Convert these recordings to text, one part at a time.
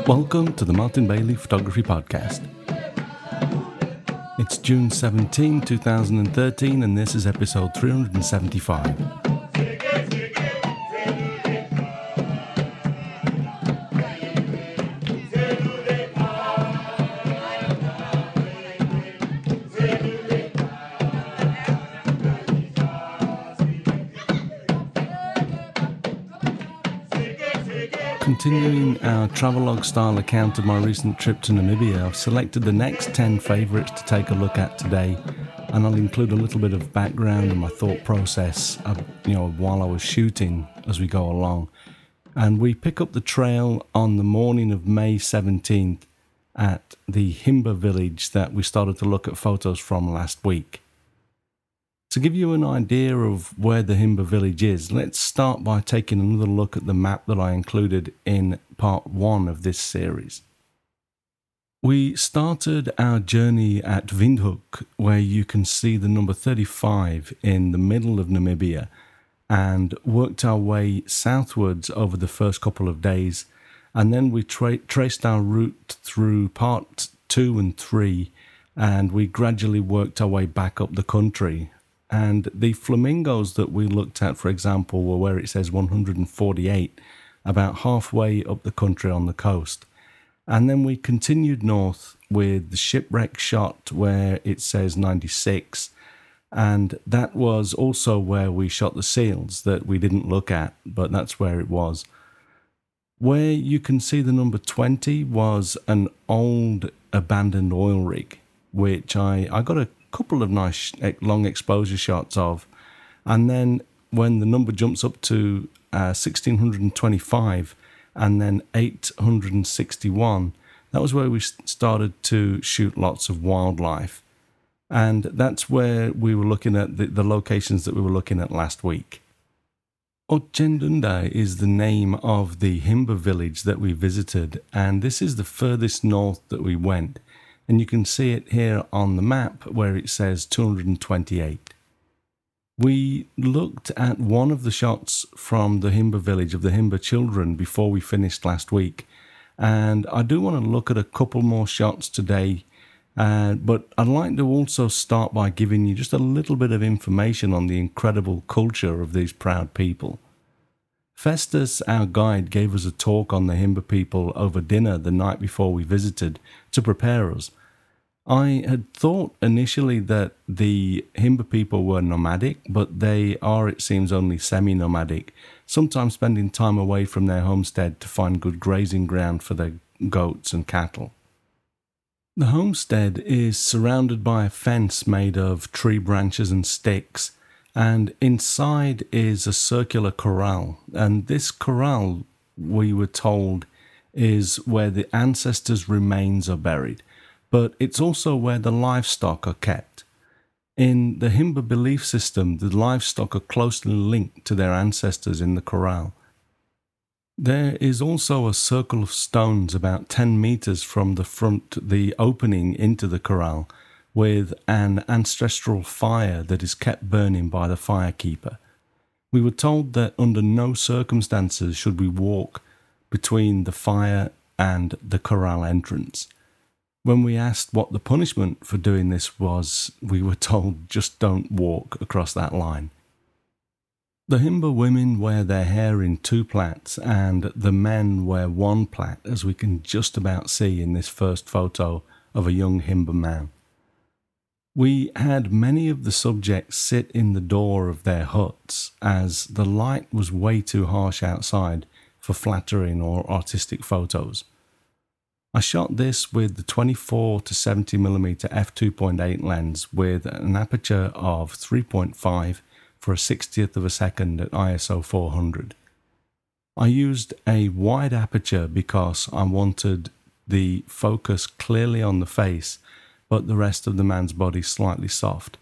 Welcome to the Martin Bailey Photography Podcast. It's June 17, 2013, and this is episode 375. Continuing our travelogue style account of my recent trip to Namibia, I've selected the next 10 favourites to take a look at today, and I'll include a little bit of background and my thought process while I was shooting as we go along. And we pick up the trail on the morning of May 17th at the Himba village that we started to look at photos from last week. To give you an idea of where the Himba village is, let's start by taking another look at the map that I included in part 1 of this series. We started our journey at Windhoek, where you can see the number 35 in the middle of Namibia, and worked our way southwards over the first couple of days, and then we traced our route through part 2 and 3, and we gradually worked our way back up the country. And the flamingos that we looked at, for example, were where it says 148, about halfway up the country on the coast. And then we continued north with the shipwreck shot where it says 96, and that was also where we shot the seals that we didn't look at, but that's where it was. Where you can see the number 20 was an old abandoned oil rig, which I got a couple of nice long exposure shots of, and then when the number jumps up to 1625 and then 861, that was where we started to shoot lots of wildlife, and that's where we were looking at the locations that we were looking at last week. Otjendunda is the name of the Himba village that we visited, and this is the furthest north that we went. And you can see it here on the map where it says 228. We looked at one of the shots from the Himba village of the Himba children before we finished last week. And I do want to look at a couple more shots today. But I'd like to also start by giving you just a little bit of information on the incredible culture of these proud people. Festus, our guide, gave us a talk on the Himba people over dinner the night before we visited to prepare us. I had thought initially that the Himba people were nomadic, but they are, it seems, only semi-nomadic, sometimes spending time away from their homestead to find good grazing ground for their goats and cattle. The homestead is surrounded by a fence made of tree branches and sticks, and inside is a circular corral, and this corral, we were told, is where the ancestors' remains are buried, but it's also where the livestock are kept. In the Himba belief system, the livestock are closely linked to their ancestors in the corral. There is also a circle of stones about 10 meters from the front, the opening into the corral, with an ancestral fire that is kept burning by the firekeeper. We were told that under no circumstances should we walk between the fire and the corral entrance. When we asked what the punishment for doing this was, we were told just don't walk across that line. The Himba women wear their hair in 2 plaits and the men wear 1 plait, as we can just about see in this first photo of a young Himba man. We had many of the subjects sit in the door of their huts as the light was way too harsh outside for flattering or artistic photos. I shot this with the 24 to 70mm f2.8 lens with an aperture of 3.5 for a 60th of a second at ISO 400. I used a wide aperture because I wanted the focus clearly on the face, but the rest of the man's body slightly soft.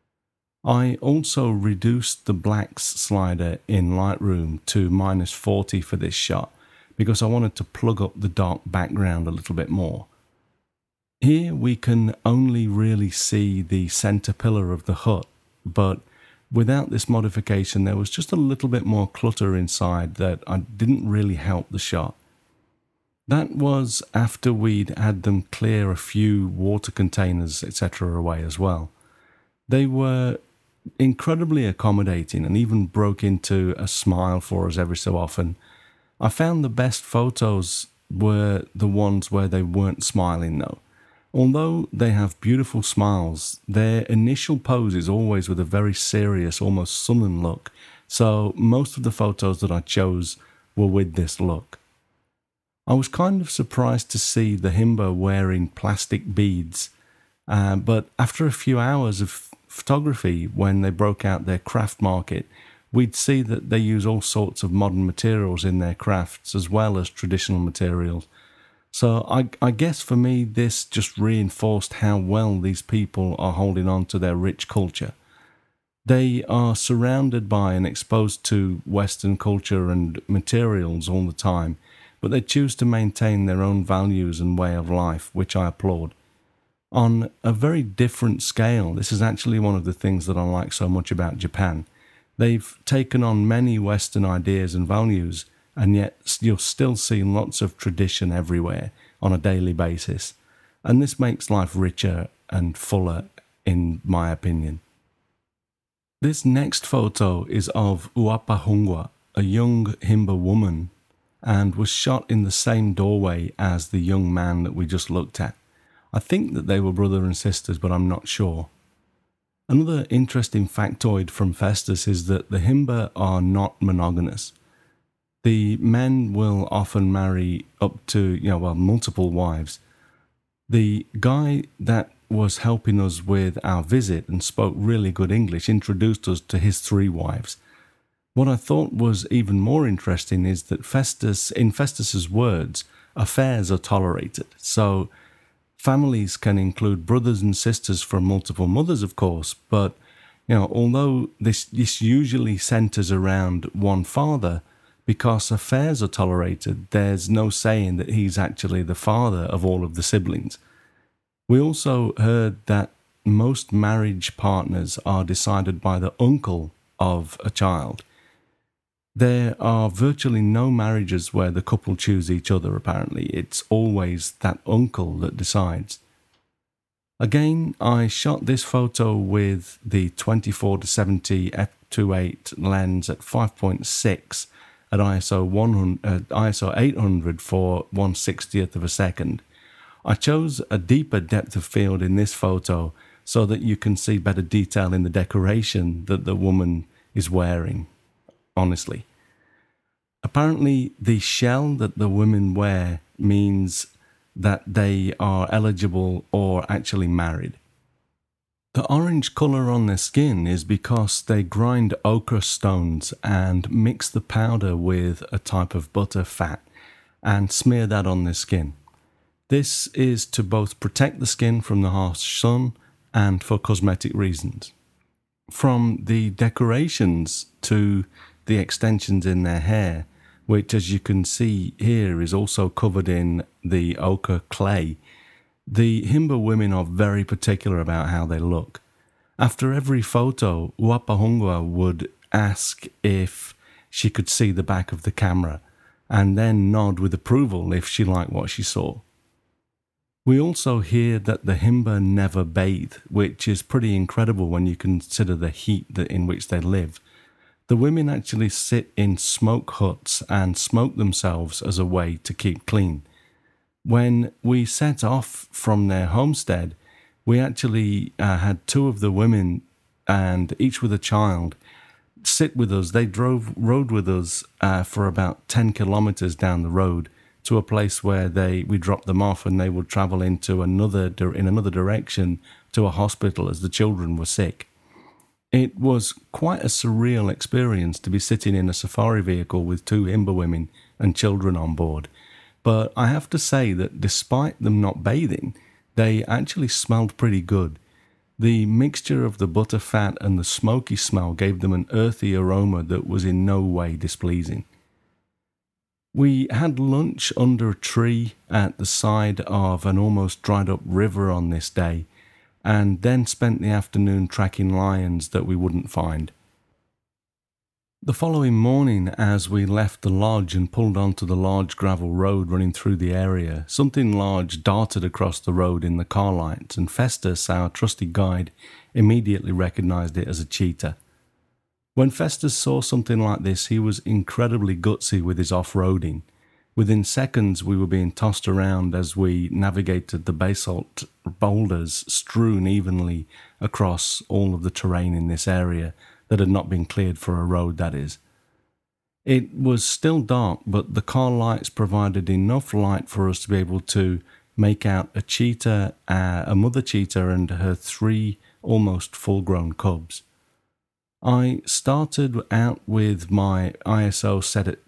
I also reduced the blacks slider in Lightroom to -40 for this shot because I wanted to plug up the dark background a little bit more. Here we can only really see the center pillar of the hut, but without this modification there was just a little bit more clutter inside that didn't really help the shot. That was after we'd had them clear a few water containers, etc., away as well. They were incredibly accommodating and even broke into a smile for us every so often. I found the best photos were the ones where they weren't smiling though. Although they have beautiful smiles, their initial pose is always with a very serious, almost sullen look, so most of the photos that I chose were with this look. I was kind of surprised to see the Himba wearing plastic beads, but after a few hours of photography, when they broke out their craft market, we'd see that they use all sorts of modern materials in their crafts as well as traditional materials. So I guess for me, this just reinforced how well these people are holding on to their rich culture. They are surrounded by and exposed to Western culture and materials all the time, but they choose to maintain their own values and way of life, which I applaud. On a very different scale, this is actually one of the things that I like so much about Japan. They've taken on many Western ideas and values, and yet you'll still see lots of tradition everywhere on a daily basis. And this makes life richer and fuller, in my opinion. This next photo is of Uapahungwa, a young Himba woman, and was shot in the same doorway as the young man that we just looked at. I think that they were brother and sisters, but I'm not sure. Another interesting factoid from Festus is that the Himba are not monogamous. The men will often marry up to, multiple wives. The guy that was helping us with our visit and spoke really good English introduced us to his 3 wives. What I thought was even more interesting is that in Festus's words, affairs are tolerated. So families can include brothers and sisters from multiple mothers, of course, but although this usually centers around one father, because affairs are tolerated, there's no saying that he's actually the father of all of the siblings. We also heard that most marriage partners are decided by the uncle of a child. There are virtually no marriages where the couple choose each other, apparently. It's always that uncle that decides. Again, I shot this photo with the 24-70 f2.8 lens at 5.6 at ISO 800 for 1/60th of a second. I chose a deeper depth of field in this photo so that you can see better detail in the decoration that the woman is wearing, honestly. Apparently, the shell that the women wear means that they are eligible or actually married. The orange colour on their skin is because they grind ochre stones and mix the powder with a type of butter fat and smear that on their skin. This is to both protect the skin from the harsh sun and for cosmetic reasons. From the decorations to the extensions in their hair, which as you can see here is also covered in the ochre clay, the Himba women are very particular about how they look. After every photo, Uapahungwa would ask if she could see the back of the camera and then nod with approval if she liked what she saw. We also hear that the Himba never bathe, which is pretty incredible when you consider the heat in which they live. The women actually sit in smoke huts and smoke themselves as a way to keep clean. When we set off from their homestead, we actually had 2 of the women, and each with a child, sit with us. They rode with us for about 10 kilometers down the road to a place where we dropped them off, and they would travel in another direction to a hospital as the children were sick. It was quite a surreal experience to be sitting in a safari vehicle with 2 Himba women and children on board. But I have to say that despite them not bathing, they actually smelled pretty good. The mixture of the butter fat and the smoky smell gave them an earthy aroma that was in no way displeasing. We had lunch under a tree at the side of an almost dried up river on this day, and then spent the afternoon tracking lions that we wouldn't find. The following morning, as we left the lodge and pulled onto the large gravel road running through the area, something large darted across the road in the car lights, and Festus, our trusty guide, immediately recognised it as a cheetah. When Festus saw something like this, he was incredibly gutsy with his off-roading. Within seconds, we were being tossed around as we navigated the basalt boulders strewn evenly across all of the terrain in this area that had not been cleared for a road, that is. It was still dark, but the car lights provided enough light for us to be able to make out a cheetah, a mother cheetah, and her 3 almost full-grown cubs. I started out with my ISO set at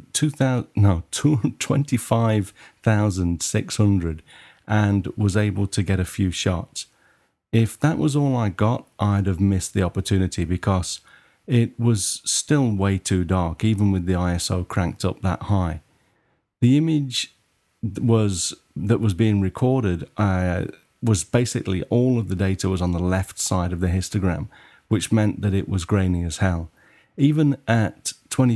25,600 and was able to get a few shots. If that was all I got, I'd have missed the opportunity because it was still way too dark, even with the ISO cranked up that high. The image that was being recorded was basically all of the data was on the left side of the histogram, which meant that it was grainy as hell. Even at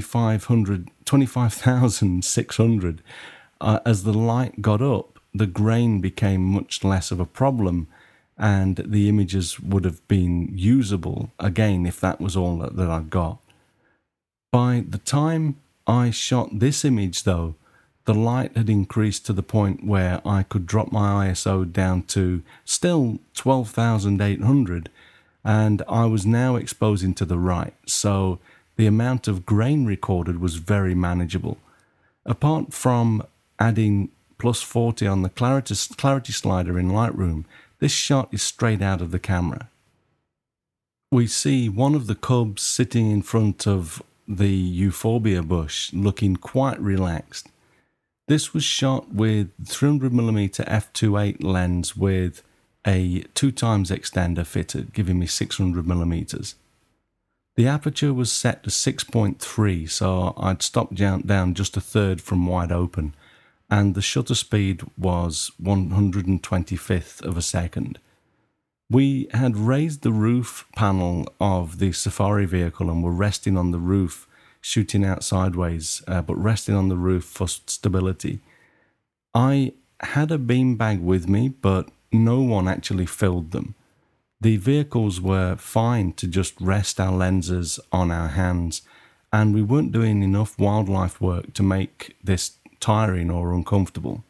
25,600, as the light got up, the grain became much less of a problem, and the images would have been usable again if that was all that I got. By the time I shot this image, though, the light had increased to the point where I could drop my ISO down to still 12,800, and I was now exposing to the right, so the amount of grain recorded was very manageable. Apart from adding plus 40 on the clarity slider in Lightroom, this shot is straight out of the camera. We see one of the cubs sitting in front of the euphorbia bush, looking quite relaxed. This was shot with 300mm f2.8 lens with a 2x extender fitted, giving me 600mm. The aperture was set to 6.3, so I'd stopped down just a third from wide open, and the shutter speed was 125th of a second. We had raised the roof panel of the safari vehicle and were resting on the roof, shooting out sideways, but resting on the roof for stability. I had a beanbag with me, but no one actually filled them. The vehicles were fine to just rest our lenses on our hands, and we weren't doing enough wildlife work to make this tiring or uncomfortable.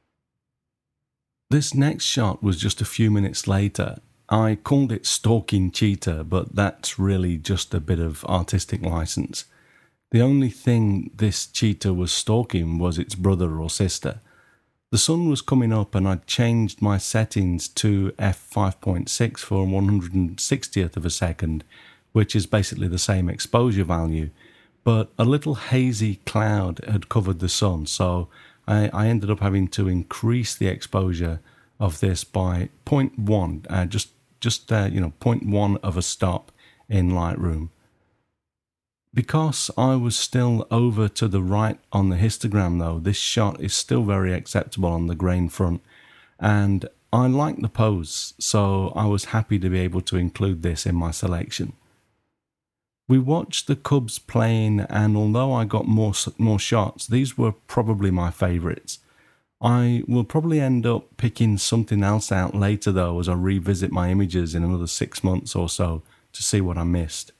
This next shot was just a few minutes later. I called it Stalking Cheetah, but that's really just a bit of artistic license. The only thing this cheetah was stalking was its brother or sister. The sun was coming up and I'd changed my settings to f5.6 for 160th of a second, which is basically the same exposure value, but a little hazy cloud had covered the sun, so I ended up having to increase the exposure of this by 0.1, just 0.1 of a stop in Lightroom. Because I was still over to the right on the histogram though, this shot is still very acceptable on the grain front, and I like the pose, so I was happy to be able to include this in my selection. We watched the cubs playing, and although I got more shots, these were probably my favourites. I will probably end up picking something else out later though as I revisit my images in another 6 months or so to see what I missed.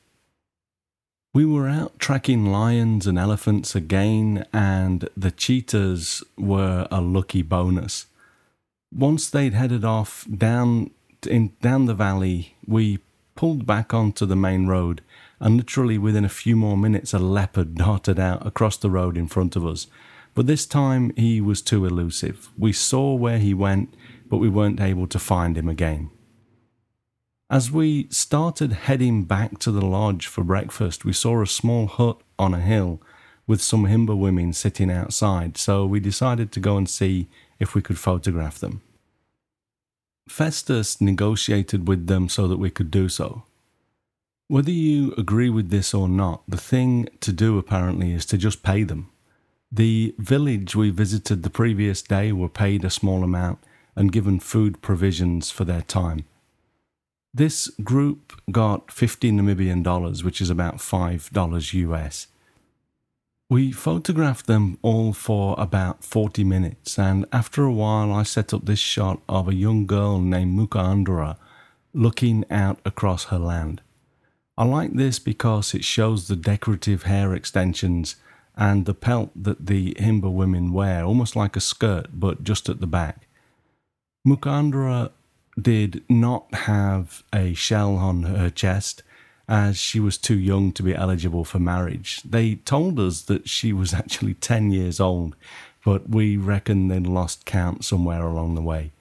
We were out tracking lions and elephants again, and the cheetahs were a lucky bonus. Once they'd headed off down the valley, we pulled back onto the main road, and literally within a few more minutes a leopard darted out across the road in front of us. But this time he was too elusive. We saw where he went, but we weren't able to find him again. As we started heading back to the lodge for breakfast, we saw a small hut on a hill with some Himba women sitting outside, so we decided to go and see if we could photograph them. Festus negotiated with them so that we could do so. Whether you agree with this or not, the thing to do apparently is to just pay them. The village we visited the previous day were paid a small amount and given food provisions for their time. This group got 50 Namibian dollars, which is about $5 US. We photographed them all for about 40 minutes, and after a while I set up this shot of a young girl named Mukandra looking out across her land. I like this because it shows the decorative hair extensions and the pelt that the Himba women wear, almost like a skirt, but just at the back. Mukandra did not have a shell on her chest, as she was too young to be eligible for marriage. They told us that she was actually 10 years old, but we reckon they'd lost count somewhere along the way.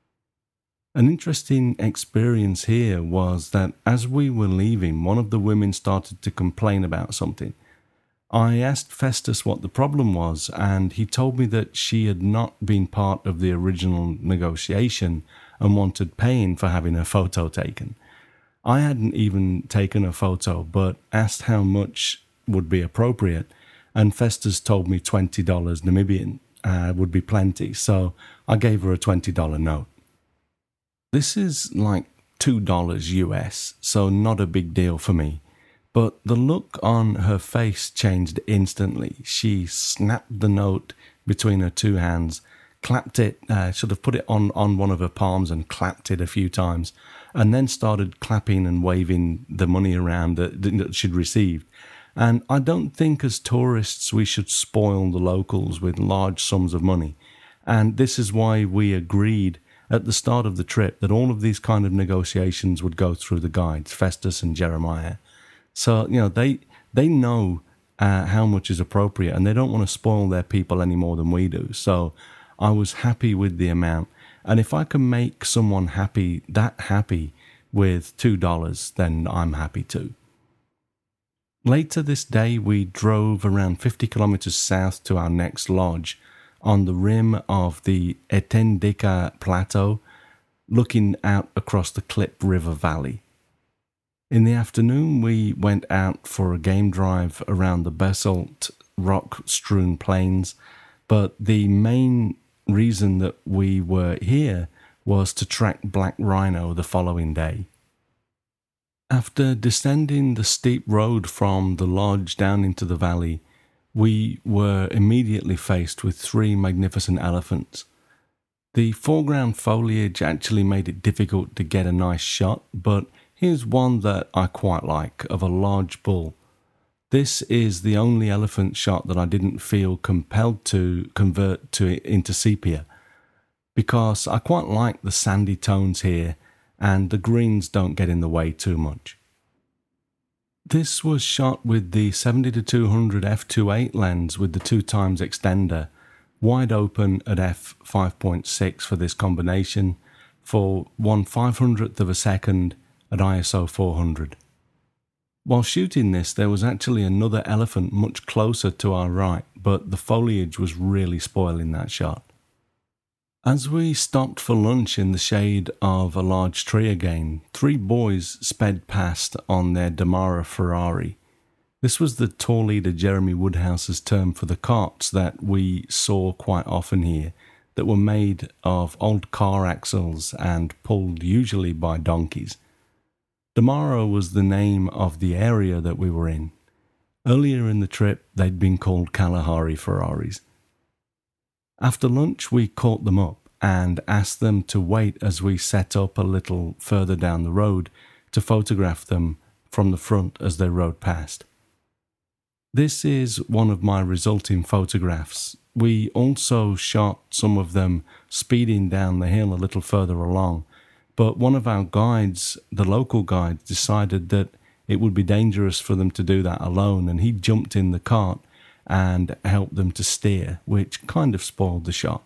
An interesting experience here was that as we were leaving, one of the women started to complain about something. I asked Festus what the problem was, and he told me that she had not been part of the original negotiation and wanted paying for having her photo taken. I hadn't even taken a photo, but asked how much would be appropriate, and Festus told me $20 Namibian would be plenty, so I gave her a $20 note. This is like $2 US, so not a big deal for me, but the look on her face changed instantly. She snapped the note between her two hands, clapped it, sort of put it on one of her palms and clapped it a few times, and then started clapping and waving the money around that she'd received. And I don't think as tourists we should spoil the locals with large sums of money. And this is why we agreed at the start of the trip that all of these kind of negotiations would go through the guides, Festus and Jeremiah. So, they know how much is appropriate, and they don't want to spoil their people any more than we do. So I was happy with the amount. And if I can make someone happy with $2, then I'm happy too. Later this day, we drove around 50 kilometers south to our next lodge on the rim of the Etendeka Plateau, looking out across the Klip River Valley. In the afternoon, we went out for a game drive around the basalt rock-strewn plains, but the main reason that we were here was to track black rhino the following day. After descending the steep road from the lodge down into the valley, we were immediately faced with three magnificent elephants. The foreground foliage actually made it difficult to get a nice shot, but here's one that I quite like, of a large bull. This is the only elephant shot that I didn't feel compelled to convert into sepia, because I quite like the sandy tones here and the greens don't get in the way too much. This was shot with the 70-200 f2.8 lens with the 2x extender, wide open at f5.6 for this combination, for 1/500th of a second at ISO 400. While shooting this, there was actually another elephant much closer to our right, but the foliage was really spoiling that shot. As we stopped for lunch in the shade of a large tree again, three boys sped past on their Damara Ferrari. This was the tour leader Jeremy Woodhouse's term for the carts that we saw quite often here, that were made of old car axles and pulled usually by donkeys. Damara was the name of the area that we were in. Earlier in the trip, they'd been called Kalahari Ferraris. After lunch, we caught them up and asked them to wait as we set up a little further down the road to photograph them from the front as they rode past. This is one of my resulting photographs. We also shot some of them speeding down the hill a little further along, but one of our guides, the local guide, decided that it would be dangerous for them to do that alone, and he jumped in the cart and helped them to steer, which kind of spoiled the shot.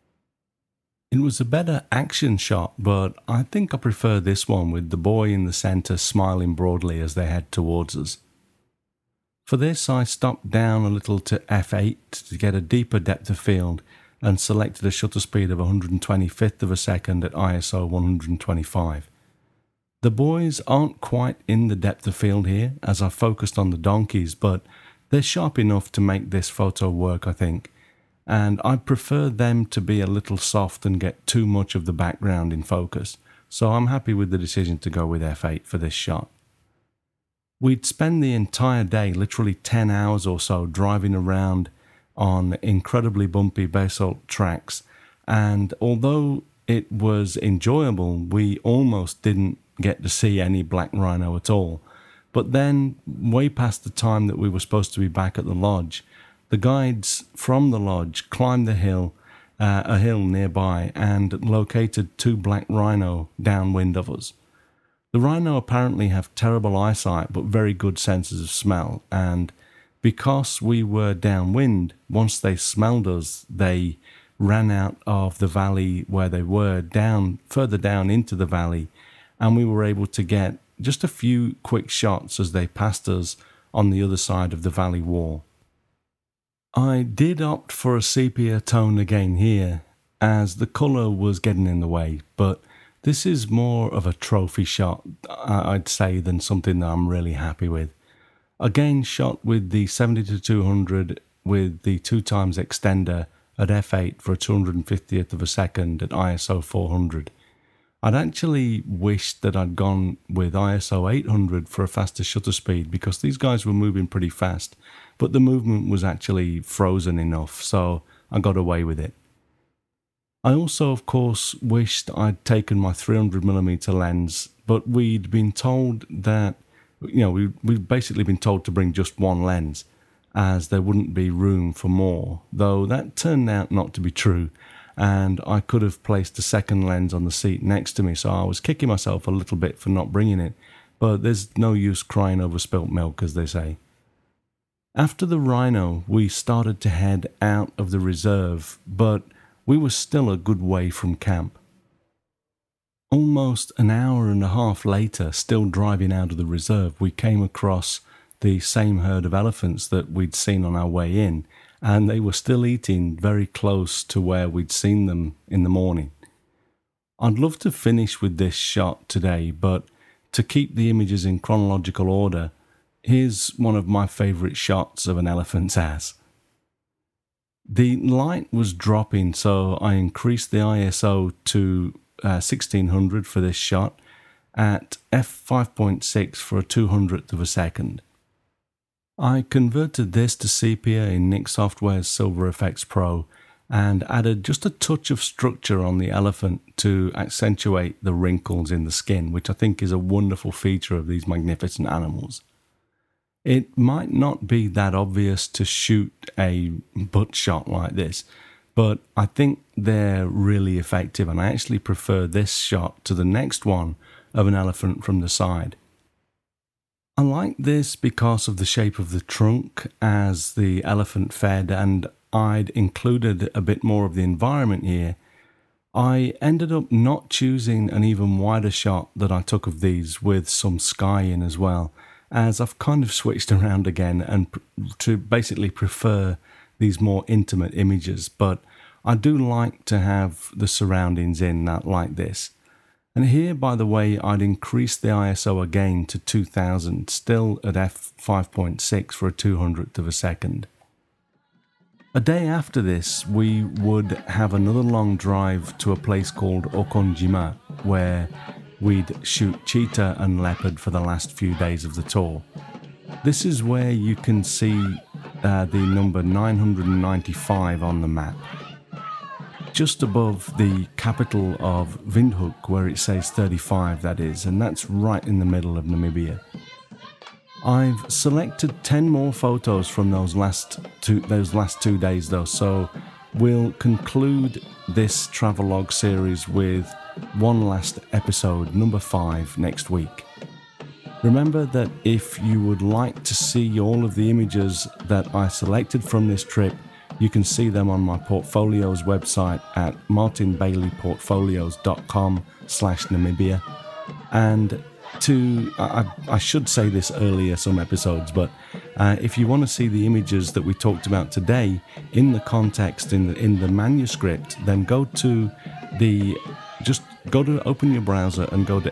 It was a better action shot, but I think I prefer this one with the boy in the centre smiling broadly as they head towards us. For this, I stopped down a little to f8 to get a deeper depth of field and selected a shutter speed of 125th of a second at ISO 125. The boys aren't quite in the depth of field here, as I focused on the donkeys, but they're sharp enough to make this photo work, I think, and I prefer them to be a little soft and get too much of the background in focus, so I'm happy with the decision to go with f8 for this shot. We'd spend the entire day, literally 10 hours or so, driving around on incredibly bumpy basalt tracks, and although it was enjoyable, we almost didn't get to see any black rhino at all. But then, way past the time that we were supposed to be back at the lodge, the guides from the lodge climbed the hill, a hill nearby, and located 2 black rhino downwind of us. The rhino apparently have terrible eyesight but very good senses of smell, and because we were downwind, once they smelled us, they ran out of the valley where they were, further down into the valley, and we were able to get just a few quick shots as they passed us on the other side of the valley wall. I did opt for a sepia tone again here, as the colour was getting in the way, but this is more of a trophy shot, I'd say, than something that I'm really happy with. Again, shot with the 70-200 with the 2x extender at f8 for a 250th of a second at ISO 400. I'd actually wished that I'd gone with ISO 800 for a faster shutter speed because these guys were moving pretty fast, but the movement was actually frozen enough, so I got away with it. I also, of course, wished I'd taken my 300mm lens, but we'd been told that, we'd basically been told to bring just one lens, as there wouldn't be room for more, though that turned out not to be true, and I could have placed a second lens on the seat next to me, so I was kicking myself a little bit for not bringing it, but there's no use crying over spilt milk, as they say. After the rhino, we started to head out of the reserve, but we were still a good way from camp. Almost an hour and a half later, still driving out of the reserve, we came across the same herd of elephants that we'd seen on our way in, and they were still eating very close to where we'd seen them in the morning. I'd love to finish with this shot today, but to keep the images in chronological order, here's one of my favourite shots of an elephant's ass. The light was dropping, so I increased the ISO to 1600 for this shot at f5.6 for a 200th of a second. I converted this to sepia in Nik Software's Silver FX Pro and added just a touch of structure on the elephant to accentuate the wrinkles in the skin, which I think is a wonderful feature of these magnificent animals. It might not be that obvious to shoot a butt shot like this, but I think they're really effective, and I actually prefer this shot to the next one of an elephant from the side. I like this because of the shape of the trunk as the elephant fed, and I'd included a bit more of the environment here. I ended up not choosing an even wider shot that I took of these with some sky in as well, as I've kind of switched around again and to basically prefer these more intimate images, but I do like to have the surroundings in that like this. And here, by the way, I'd increased the ISO again to 2000, still at f5.6 for a 200th of a second. A day after this, we would have another long drive to a place called Okonjima, where we'd shoot cheetah and leopard for the last few days of the tour. This is where you can see the number 995 on the map, just above the capital of Windhoek, where it says 35, that is, and that's right in the middle of Namibia. I've selected 10 more photos from those last two days though, so we'll conclude this travelogue series with one last episode, number 5, next week. Remember that if you would like to see all of the images that I selected from this trip, you can see them on my portfolios website at martinbaileyportfolios.com/Namibia. And I should say this earlier some episodes, but if you want to see the images that we talked about today in the context, in the manuscript, then open your browser and go to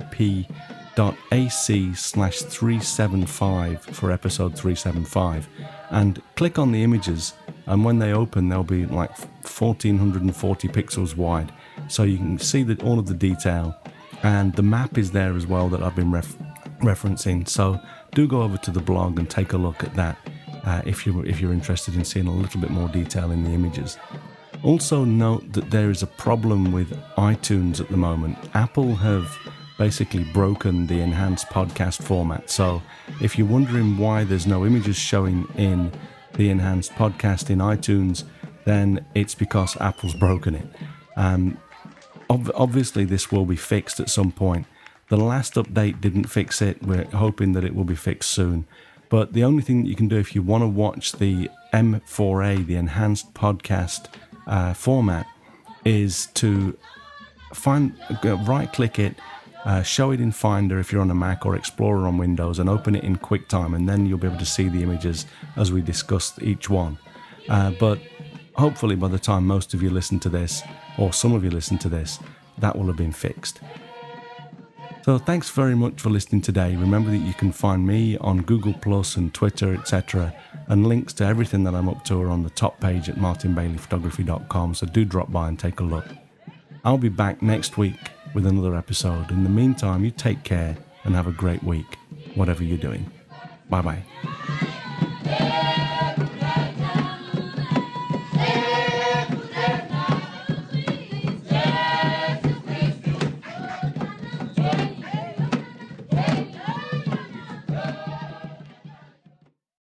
mbp.ac/375 for episode 375 and click on the images, and when they open they'll be like 1440 pixels wide, so you can see all of the detail. And the map is there as well that I've been referencing. So do go over to the blog and take a look at that if you're interested in seeing a little bit more detail in the images. Also note that there is a problem with iTunes at the moment. Apple have basically broken the enhanced podcast format. So if you're wondering why there's no images showing in the enhanced podcast in iTunes, then it's because Apple's broken it. Obviously, this will be fixed at some point. The last update didn't fix it. We're hoping that it will be fixed soon. But the only thing that you can do if you want to watch the M4A, the enhanced podcast format, is to right-click it, show it in Finder if you're on a Mac or Explorer on Windows, and open it in QuickTime, and then you'll be able to see the images as we discuss each one. But hopefully by the time most of you listen to this, or some of you listen to this, that will have been fixed. So thanks very much for listening today. Remember that you can find me on Google Plus and Twitter, etc. And links to everything that I'm up to are on the top page at martinbaileyphotography.com, so do drop by and take a look. I'll be back next week with another episode. In the meantime, you take care and have a great week, whatever you're doing. Bye-bye.